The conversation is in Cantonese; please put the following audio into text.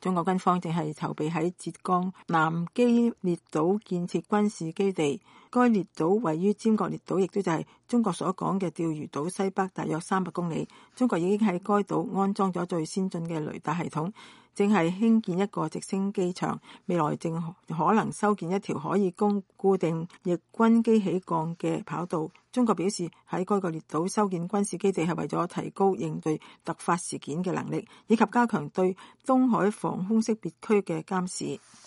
中國軍方正係籌備喺浙江南基列島建設軍事基地，該列島位於尖閣列島，亦都就係中國所講嘅釣魚島西北大約300公里。中國已經喺該島安裝咗最先進嘅雷達系統，正係興建一個直升機場，未來正可能修建一條可以供固定翼軍機起降嘅跑道。中國表示喺該個列島修建軍事基地係為咗提高應對突發事件嘅能力，以及加強對東海防空識別區嘅監視。